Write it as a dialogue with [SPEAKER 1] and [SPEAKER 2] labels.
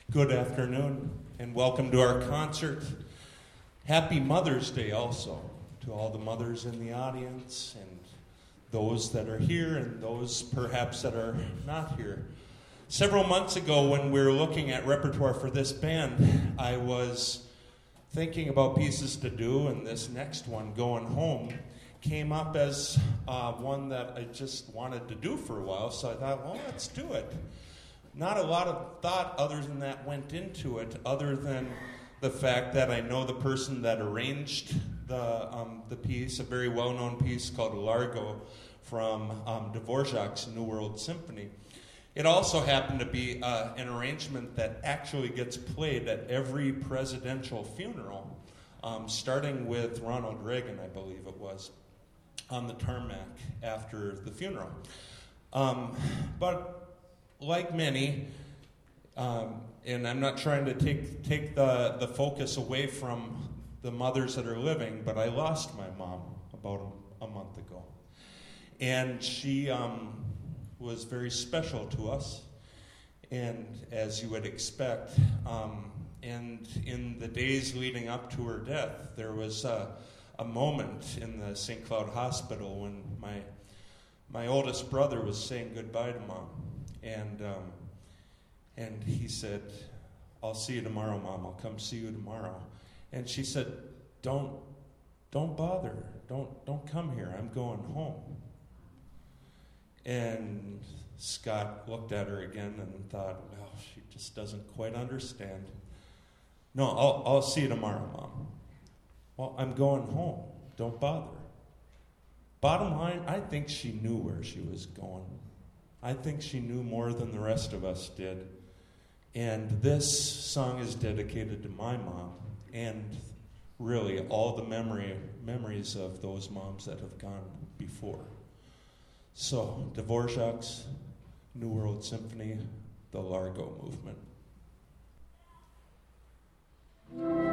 [SPEAKER 1] Good afternoon, and welcome to our concert. Happy Mother's Day also to all the mothers in the audience and those that are here and those perhaps that are not here. Several months ago when we were looking at repertoire for this band, I was thinking about pieces to do, and this next one, Going Home, came up as one that I just wanted to do for a while, so I thought, well, let's do it. Not a lot of thought other than that went into it, other than the fact that I know the person that arranged the piece, a very well-known piece called Largo from Dvorak's New World Symphony. It also happened to be an arrangement that actually gets played at every presidential funeral, starting with Ronald Reagan, I believe it was, on the tarmac after the funeral. But like many, and I'm not trying to take the focus away from the mothers that are living, but I lost my mom about a month ago. And she was very special to us, and as you would expect. And in the days leading up to her death, there was a moment in the St. Cloud Hospital when my oldest brother was saying goodbye to Mom. And he said, "I'll see you tomorrow, Mom. I'll come see you tomorrow." And she said, Don't bother. Don't come here. I'm going home." And Scott looked at her again and thought, well, she just doesn't quite understand. "No, I'll see you tomorrow, Mom." "Well, I'm going home. Don't bother." Bottom line, I think she knew where she was going. I think she knew more than the rest of us did. And this song is dedicated to my mom and really all the memories of those moms that have gone before. So, Dvorak's New World Symphony, the Largo Movement.